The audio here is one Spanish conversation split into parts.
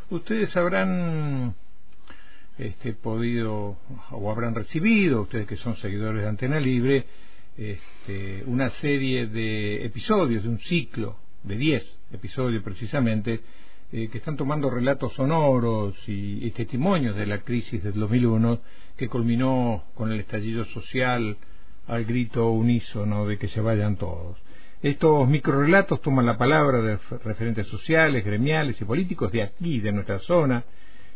Ustedes habrán podido o habrán recibido, ustedes que son seguidores de Antena Libre, una serie de episodios, de un ciclo de 10 episodios precisamente, que están tomando relatos sonoros y testimonios de la crisis del 2001, que culminó con el estallido social al grito unísono de que se vayan todos. Estos microrelatos toman la palabra de referentes sociales, gremiales y políticos de aquí, de nuestra zona,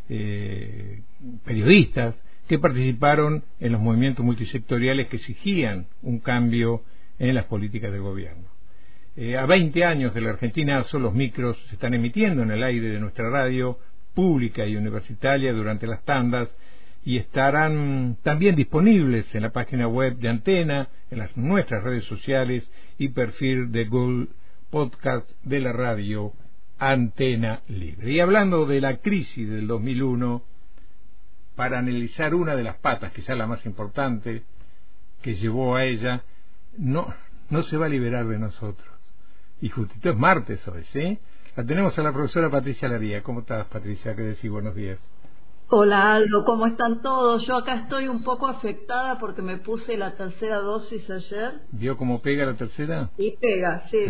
periodistas que participaron en los movimientos multisectoriales que exigían un cambio en las políticas del gobierno. A 20 años de la Argentinazo, los micros se están emitiendo en el aire de nuestra radio pública y universitaria durante las tandas, y estarán también disponibles en la página web de Antena, en nuestras redes sociales y perfil de Google Podcast de la radio Antena Libre. Y hablando de la crisis del 2001, para analizar una de las patas, quizás la más importante, que llevó a ella, no se va a liberar de nosotros. Y justito es martes hoy, ¿sí? La tenemos a la profesora Patricia Laría. ¿Cómo estás, Patricia? ¿Qué decís? Buenos días. Hola, Aldo, ¿cómo están todos? Yo acá estoy un poco afectada porque me puse la tercera dosis ayer. ¿Vio cómo pega la tercera? Y pega, sí.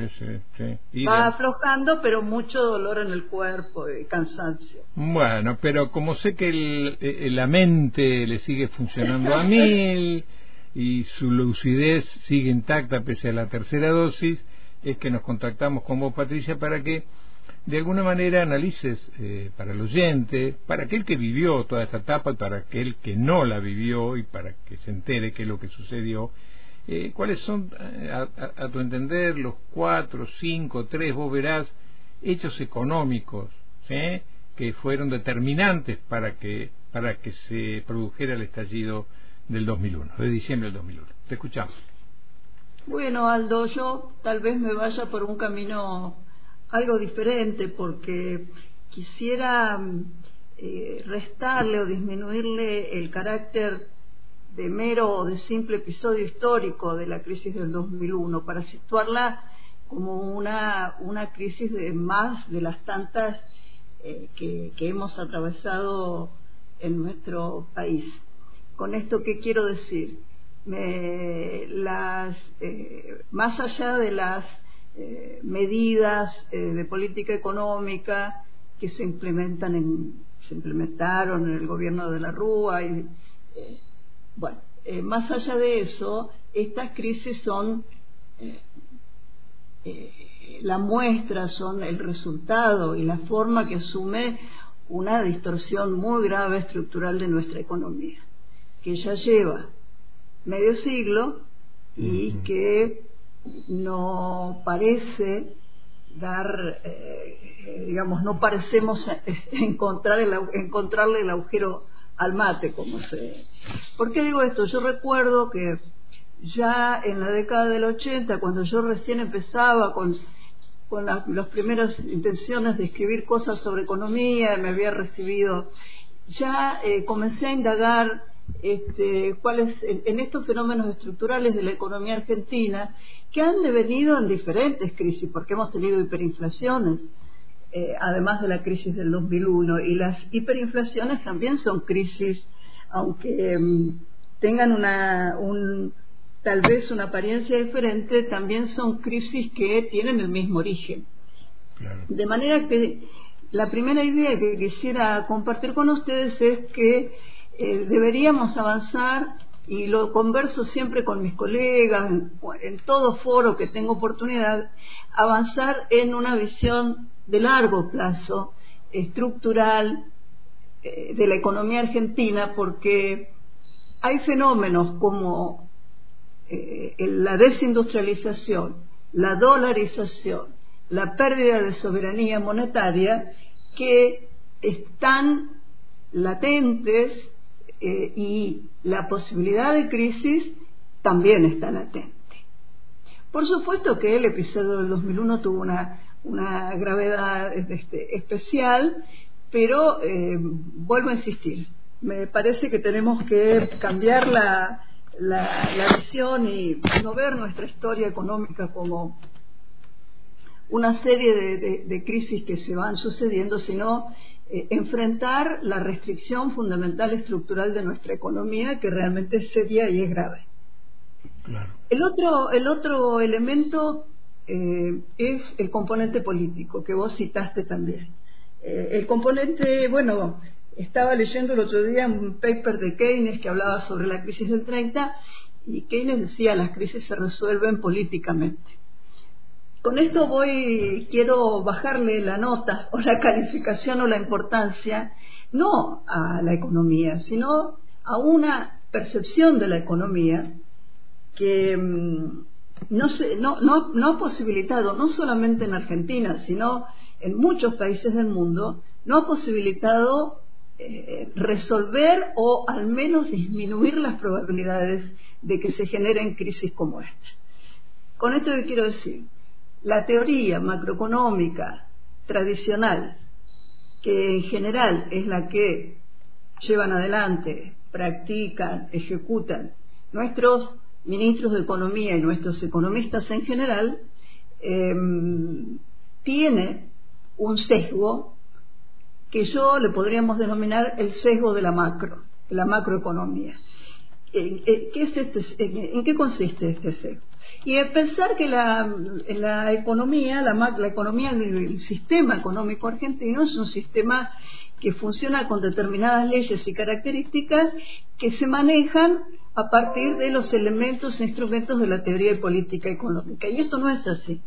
Va aflojando, pero mucho dolor en el cuerpo y cansancio. Bueno, pero como sé que la mente le sigue funcionando a 1000 y su lucidez sigue intacta pese a la tercera dosis, es que nos contactamos con vos, Patricia, para que de alguna manera analices para el oyente, para aquel que vivió toda esta etapa y para aquel que no la vivió, y para que se entere qué es lo que sucedió, cuáles son, a tu entender, los 4, 5, 3, vos verás, hechos económicos, ¿sí?, que fueron determinantes para que se produjera el estallido del 2001, de diciembre del 2001. Te escuchamos. Bueno, Aldo, yo tal vez me vaya por un camino algo diferente, porque quisiera restarle o disminuirle el carácter de mero o de simple episodio histórico de la crisis del 2001, para situarla como una crisis de más de las tantas que hemos atravesado en nuestro país. Con esto, ¿qué quiero decir? Más allá de las medidas de política económica que se implementaron en el gobierno de la Rúa y más allá de eso, estas crisis son la muestra, son el resultado y la forma que asume una distorsión muy grave estructural de nuestra economía, que ya lleva medio siglo y que no parece dar, no parecemos encontrarle el agujero al mate, ¿Por qué digo esto? Yo recuerdo que ya en la década del 80, cuando yo recién empezaba con las primeras intenciones de escribir cosas sobre economía, me había recibido, ya comencé a indagar cuáles en estos fenómenos estructurales de la economía argentina, que han devenido en diferentes crisis, porque hemos tenido hiperinflaciones, además de la crisis del 2001, y las hiperinflaciones también son crisis, aunque tengan tal vez una apariencia diferente, también son crisis que tienen el mismo origen. Claro. De manera que la primera idea que quisiera compartir con ustedes es que deberíamos avanzar, y lo converso siempre con mis colegas, en todo foro que tengo oportunidad, avanzar en una visión de largo plazo, estructural, de la economía argentina, porque hay fenómenos como la desindustrialización, la dolarización, la pérdida de soberanía monetaria, que están latentes, y la posibilidad de crisis también está latente. Por supuesto que el episodio del 2001 tuvo una gravedad especial, pero vuelvo a insistir, me parece que tenemos que cambiar la visión y no ver nuestra historia económica como una serie de crisis que se van sucediendo, sino enfrentar la restricción fundamental estructural de nuestra economía, que realmente es seria y es grave. Claro. El otro elemento es el componente político, que vos citaste también. El componente, bueno, estaba leyendo el otro día un paper de Keynes que hablaba sobre la crisis del 30, y Keynes decía: las crisis se resuelven políticamente. Con esto quiero bajarle la nota o la calificación o la importancia no a la economía, sino a una percepción de la economía que no ha posibilitado, no solamente en Argentina, sino en muchos países del mundo, no ha posibilitado resolver o al menos disminuir las probabilidades de que se generen crisis como esta. Con esto que quiero decir, la teoría macroeconómica tradicional, que en general es la que llevan adelante, practican, ejecutan nuestros ministros de Economía y nuestros economistas en general, tiene un sesgo que le podríamos denominar el sesgo de la macroeconomía. ¿En qué consiste este sesgo? Y es pensar que la economía, la economía del sistema económico argentino es un sistema que funciona con determinadas leyes y características que se manejan a partir de los elementos e instrumentos de la teoría de política económica. Y esto no es así.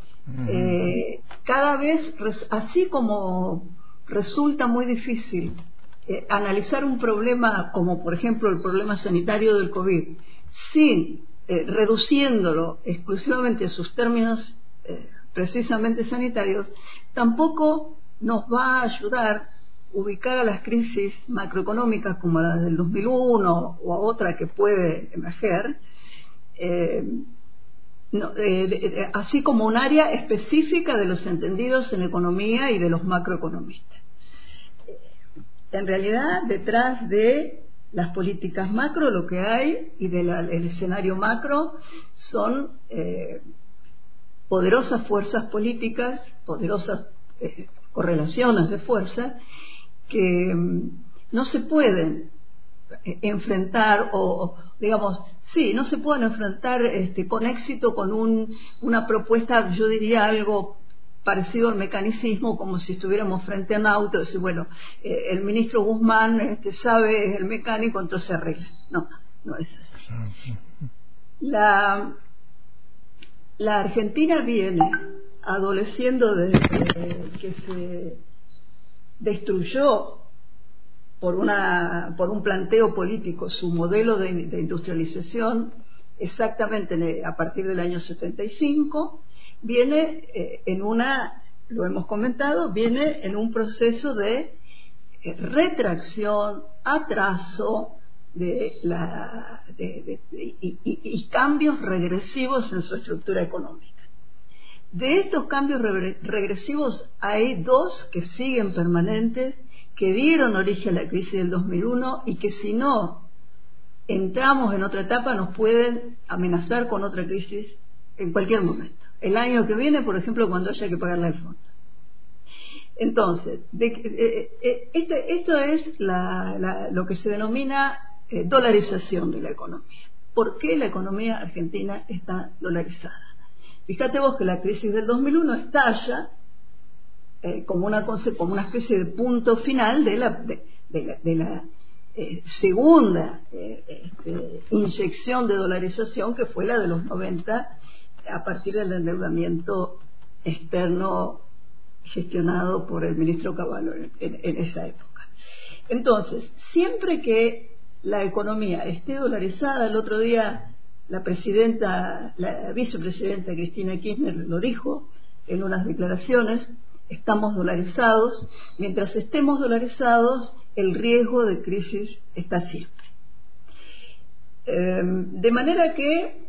Cada vez, así como resulta muy difícil analizar un problema como por ejemplo el problema sanitario del COVID sin reduciéndolo exclusivamente a sus términos precisamente sanitarios, tampoco nos va a ayudar ubicar a las crisis macroeconómicas como la del 2001 o a otra que puede emerger, así como un área específica de los entendidos en economía y de los macroeconomistas. En realidad, detrás de las políticas macro, lo que hay, y del escenario macro, son poderosas fuerzas políticas, poderosas correlaciones de fuerzas, que no se pueden enfrentar no se pueden enfrentar con éxito con una propuesta, yo diría algo parecido al mecanicismo, como si estuviéramos frente a un auto, decir, bueno, el ministro Guzmán sabe, es el mecánico, entonces arregla. No es así. La Argentina viene adoleciendo desde que se destruyó por un planteo político su modelo de industrialización exactamente a partir del año 75, viene lo hemos comentado, viene en un proceso de retracción, atraso y cambios regresivos en su estructura económica. De estos cambios regresivos hay dos que siguen permanentes, que dieron origen a la crisis del 2001 y que si no entramos en otra etapa nos pueden amenazar con otra crisis en cualquier momento. El año que viene, por ejemplo, cuando haya que pagarle al fondo. Entonces, esto es lo que se denomina dolarización de la economía. ¿Por qué la economía argentina está dolarizada? Fíjate vos que la crisis del 2001 estalla como una especie de punto final de la segunda inyección de dolarización, que fue la de los 90, a partir del endeudamiento externo gestionado por el ministro Cavallo en esa época. Entonces, siempre que la economía esté dolarizada, el otro día la vicepresidenta Cristina Kirchner lo dijo en unas declaraciones, estamos dolarizados. Mientras estemos dolarizados, el riesgo de crisis está siempre. De manera que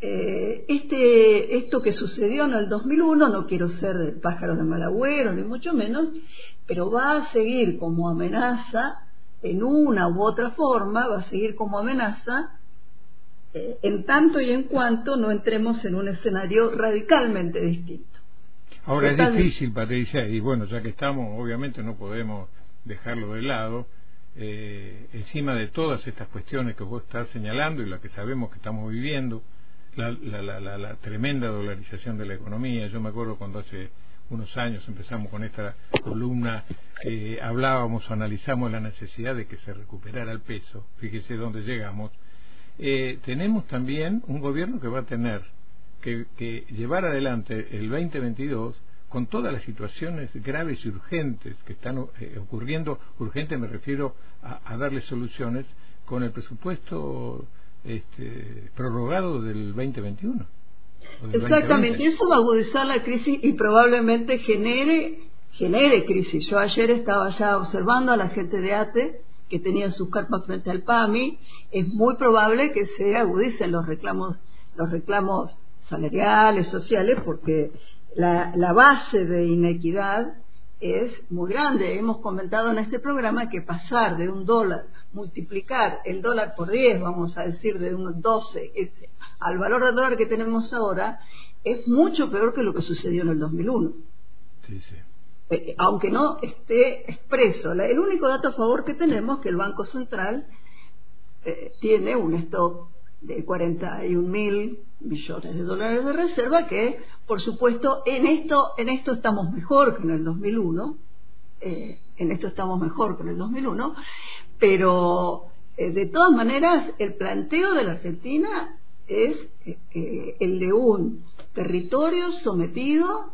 esto que sucedió en el 2001, no quiero ser pájaro de mal agüero, ni mucho menos, pero va a seguir como amenaza, en una u otra forma, va a seguir como amenaza, en tanto y en cuanto no entremos en un escenario radicalmente distinto. Ahora es difícil, Patricia, y bueno, ya que estamos, obviamente no podemos dejarlo de lado, encima de todas estas cuestiones que vos estás señalando y las que sabemos que estamos viviendo, la tremenda dolarización de la economía. Yo me acuerdo cuando hace unos años empezamos con esta columna, hablábamos o analizamos la necesidad de que se recuperara el peso. Fíjese dónde llegamos. Tenemos también un gobierno que va a tener que llevar adelante el 2022 con todas las situaciones graves y urgentes que están ocurriendo. Urgente me refiero a darle soluciones con el presupuesto prorrogado del 2021. Exactamente, eso va a agudizar la crisis y probablemente genere crisis. Yo ayer estaba ya observando a la gente de ATE que tenía sus carpas frente al PAMI. Es muy probable que se agudicen los reclamos salariales, sociales, porque la base de inequidad es muy grande. Hemos comentado en este programa que pasar de $1, multiplicar el dólar por 10, vamos a decir, de un 12 al valor del dólar que tenemos ahora, es mucho peor que lo que sucedió en el 2001. Sí. Aunque no esté expreso. El único dato a favor que tenemos es que el Banco Central tiene un stock de 41.000 millones de dólares de reserva, que por supuesto en esto estamos mejor que en el 2001, pero de todas maneras el planteo de la Argentina es el de un territorio sometido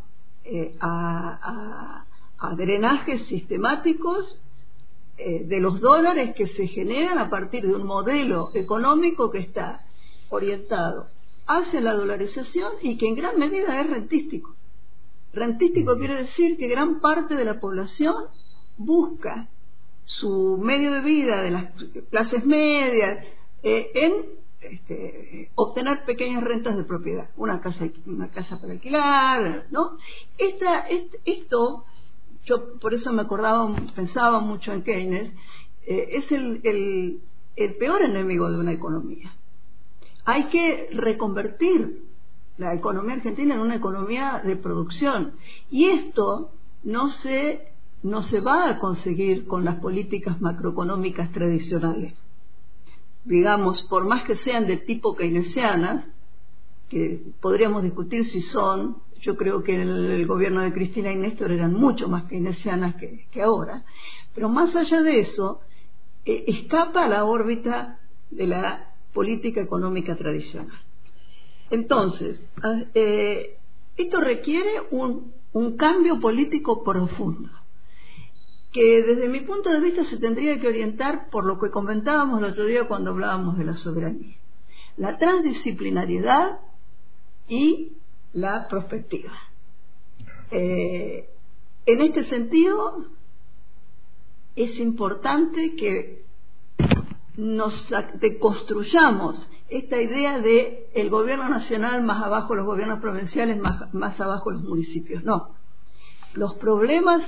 a drenajes sistemáticos de los dólares que se generan a partir de un modelo económico que está orientado hacia la dolarización y que en gran medida es rentístico. Rentístico quiere decir que gran parte de la población busca su medio de vida de las clases medias en obtener pequeñas rentas de propiedad, una casa para alquilar, ¿no? Esto yo por eso pensaba mucho en Keynes, es el peor enemigo de una economía. Hay que reconvertir la economía argentina en una economía de producción, y esto no se va a conseguir con las políticas macroeconómicas tradicionales. Digamos, por más que sean de tipo keynesianas, que podríamos discutir si son, yo creo que el gobierno de Cristina y Néstor eran mucho más keynesianas que ahora, pero más allá de eso, escapa a la órbita de la política económica tradicional. Entonces, esto requiere un cambio político profundo, que desde mi punto de vista se tendría que orientar por lo que comentábamos el otro día cuando hablábamos de la soberanía: la transdisciplinariedad y la prospectiva. En este sentido, es importante que nos deconstruyamos esta idea de el gobierno nacional más abajo los gobiernos provinciales, más abajo los municipios. No, los problemas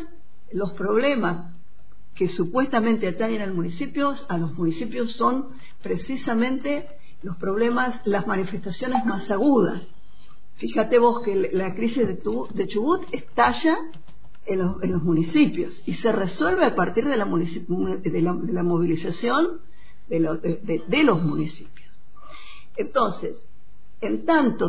que supuestamente atañen a los municipios son precisamente los problemas, las manifestaciones más agudas. Fíjate vos que la crisis de Chubut estalla en los municipios y se resuelve a partir de la movilización de los municipios. Entonces, en tanto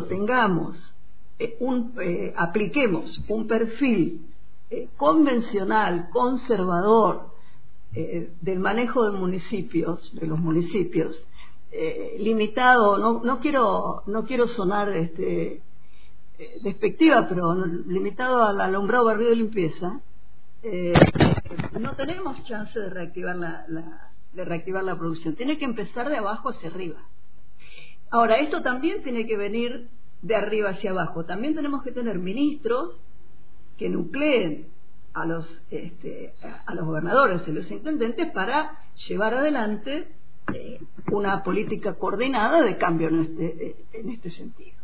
apliquemos un perfil convencional, conservador, del manejo de los municipios, limitado, no quiero sonar despectiva, pero limitado al alumbrado, barrido y limpieza, no tenemos chance de reactivar la producción. Tiene que empezar de abajo hacia arriba. Ahora, esto también tiene que venir de arriba hacia abajo. También tenemos que tener ministros que nucleen a los gobernadores y los intendentes para llevar adelante una política coordinada de cambio en este sentido.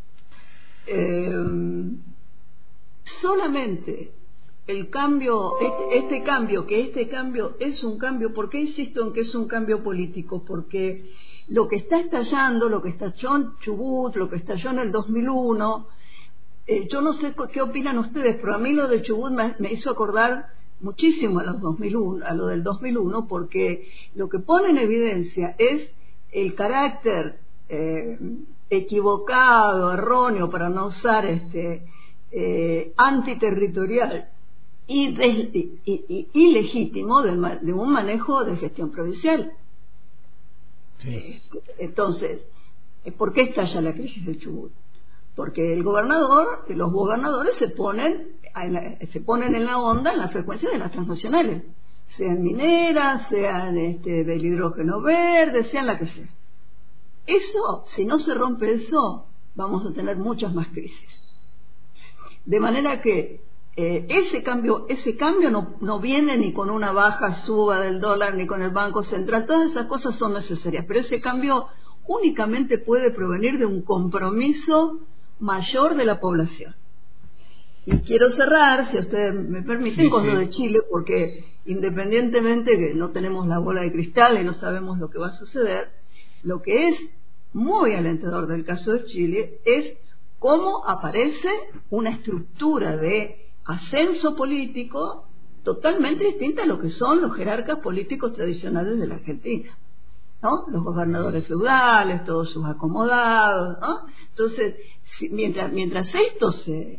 Solamente el cambio, este cambio es un cambio. ¿Por qué insisto en que es un cambio político? Porque lo que está estallando, lo que estalló en Chubut, lo que estalló en el 2001, yo no sé qué opinan ustedes, pero a mí lo de Chubut me hizo acordar muchísimo a los 2001, a lo del 2001, porque lo que pone en evidencia es el carácter equivocado, erróneo, para no usar antiterritorial y ilegítimo de un manejo de gestión provincial. Sí. Entonces, ¿por qué estalla la crisis del Chubut? Porque los gobernadores se ponen en la onda en la frecuencia de las transnacionales, sean mineras, sean del hidrógeno verde, sean la que sea. Eso, si no se rompe eso, vamos a tener muchas más crisis. De manera que ese cambio no viene ni con una baja suba del dólar, ni con el Banco Central. Todas esas cosas son necesarias, pero ese cambio únicamente puede provenir de un compromiso mayor de la población. Y quiero cerrar, si ustedes me permiten, con lo de Chile, porque independientemente que no tenemos la bola de cristal y no sabemos lo que va a suceder, lo que es muy alentador del caso de Chile es cómo aparece una estructura de ascenso político totalmente distinta a lo que son los jerarcas políticos tradicionales de la Argentina, ¿no? Los gobernadores feudales, todos sus acomodados, ¿no? Entonces, mientras esto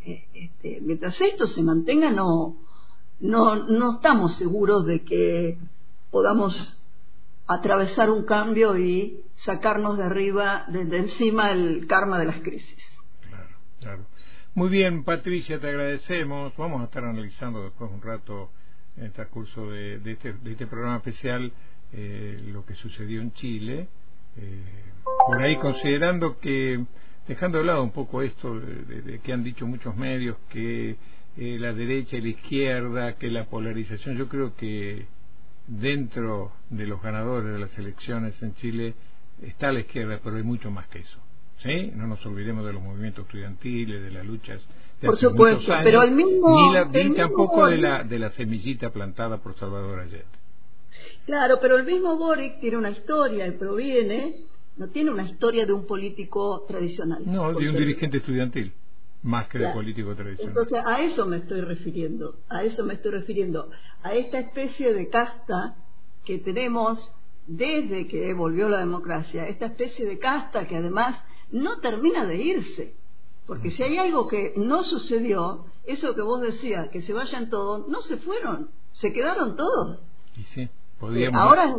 se mantenga, no estamos seguros de que podamos atravesar un cambio y sacarnos de arriba, de encima, el karma de las crisis. Claro. Muy bien, Patricia, te agradecemos. Vamos a estar analizando después un rato, en el transcurso de este programa especial, lo que sucedió en Chile. Por ahí, considerando que, dejando de lado un poco esto de que han dicho muchos medios, que la derecha y la izquierda, que la polarización, yo creo que dentro de los ganadores de las elecciones en Chile está la izquierda, pero hay mucho más que eso, ¿sí? No nos olvidemos de los movimientos estudiantiles, de las luchas de por hace supuesto, muchos años, pero ni tampoco de la semillita plantada por Salvador Allende. Claro, pero el mismo Boric tiene una historia y no tiene una historia de un político tradicional. No, de un dirigente estudiantil, más que de político tradicional. Entonces, a eso me estoy refiriendo, a esta especie de casta que tenemos desde que volvió la democracia, esta especie de casta que además no termina de irse, porque si hay algo que no sucedió, eso que vos decías, que se vayan todos, no se fueron, se quedaron todos. Y sí, podríamos... Ahora,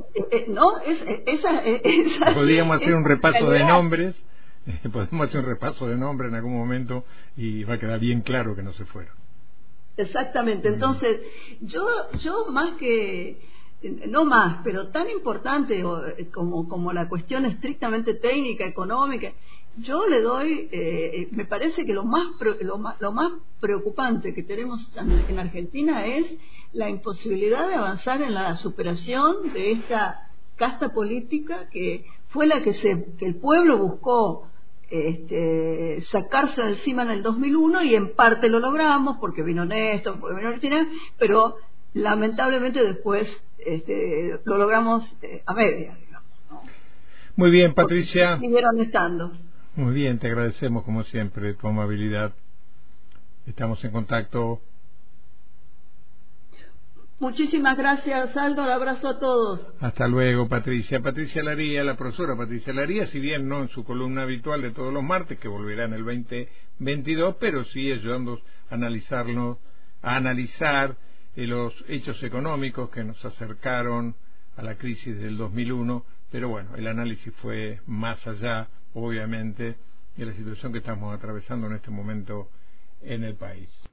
podríamos hacer un repaso de nombres. Podemos hacer un repaso de nombres en algún momento y va a quedar bien claro que no se fueron. Exactamente. Entonces, yo más que, no más, pero tan importante como la cuestión estrictamente técnica, económica, yo le doy, me parece que lo más preocupante que tenemos en Argentina es la imposibilidad de avanzar en la superación de esta casta política que fue la que el pueblo buscó sacarse de encima en el 2001, y en parte lo logramos porque vino Néstor, porque vino Cristina, pero lamentablemente después lo logramos a media, digamos, ¿no? Muy bien, Patricia. Porque siguieron estando. Muy bien, te agradecemos como siempre tu amabilidad. Estamos en contacto. Muchísimas gracias, Aldo. Un abrazo a todos. Hasta luego, Patricia. Patricia Laría, la profesora Patricia Laría, si bien no en su columna habitual de todos los martes, que volverá en el 2022, pero sí ayudándonos a analizar los hechos económicos que nos acercaron a la crisis del 2001, pero bueno, el análisis fue más allá, obviamente, de la situación que estamos atravesando en este momento en el país.